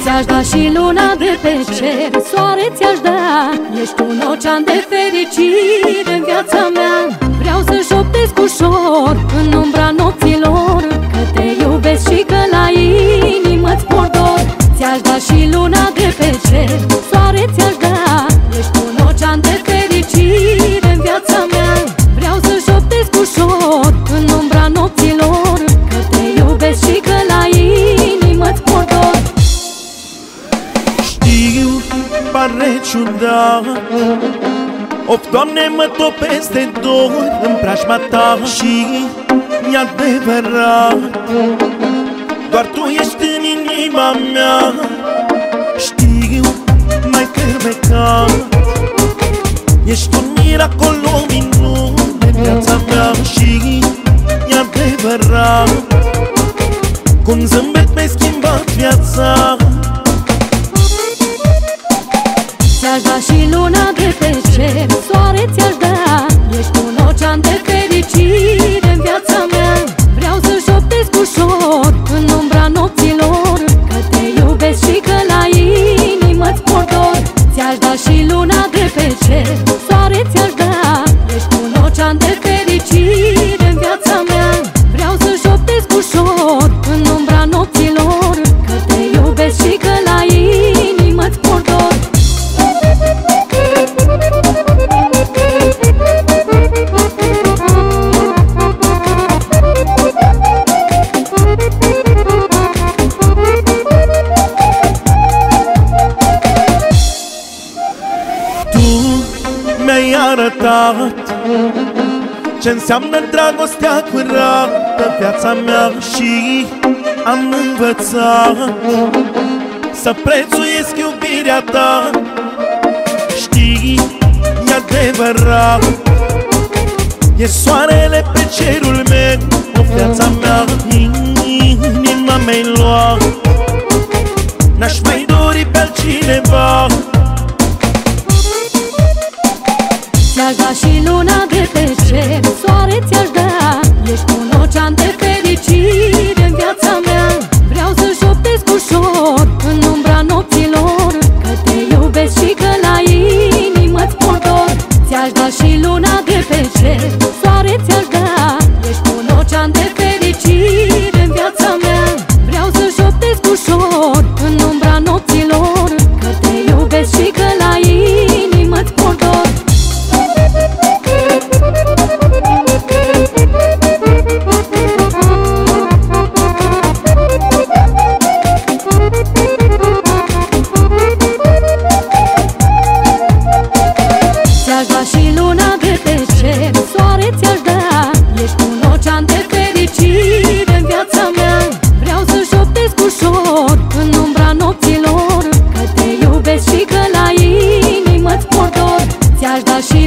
Ți-aș da și luna de pe cer, soare ți-aș da. Ești un ocean de fericire în viața mea. Vreau să șoptesc ușor în umbra nopților, că te iubesc și că la inimă-ți por dor. Ți-aș da și luna de pe cer, soare ți-aș da. Ești un ocean de fericire în viața mea. Vreau să șoptesc ușor în umbra nopților, că te iubesc și că la inimă-ți por dor. Știu, pare ciudat, of, Doamne, mă topesc de dor în preajma Ta. Și-i adevărat, doar Tu ești în inima mea. Știu, mai fermecat, ești un miracol, o minune în viața mea. Și-i adevărat, cu un zâmbet mi-ai schimbat viața. Ți-aș da și luna de pe cer, soare ți-aș da. Ești un ocean de fericire în viața mea. Vreau să șoptesc ușor în umbra nopților, că te iubesc și că la inimă-ți por dor. Ți-aș da și luna de pe cer, soare ți-aș da. Ești un ocean de fericire în viața mea. Vreau să șoptesc ușor în umbra nopților, că te iubesc și că la inimă-ți por dor. Mi-ai arătat ce înseamnă dragostea curată, viața mea. Și am învățat să prețuiesc iubirea Ta. Știi, e adevărat, e soarele pe cerul meu, o viața mea. Inima mi-ai luat, n-aș mai dori pe altcineva. Ți-aș da și luna de pe cer, soare ți-aș da. Ești un ocean de fericire în viața mea. Vreau să șoptesc ușor în umbra nopților, că te iubesc și că la inimă-ți por dor. Ți-aș da și luna de pe cer, soare ți-aș da. Ești un ocean de fericire în viața mea. Vreau să șoptesc ușor în umbra nopților, că te iubesc și că la inimă-ți por dor. Ți-aș da și luna de pe cer, soare ți-aș da. Ești un ocean de fericire în viața mea. Vreau să șoptesc ușor în umbra nopților, că te iubesc și că la inimă-ți por dor. Ți-aș da și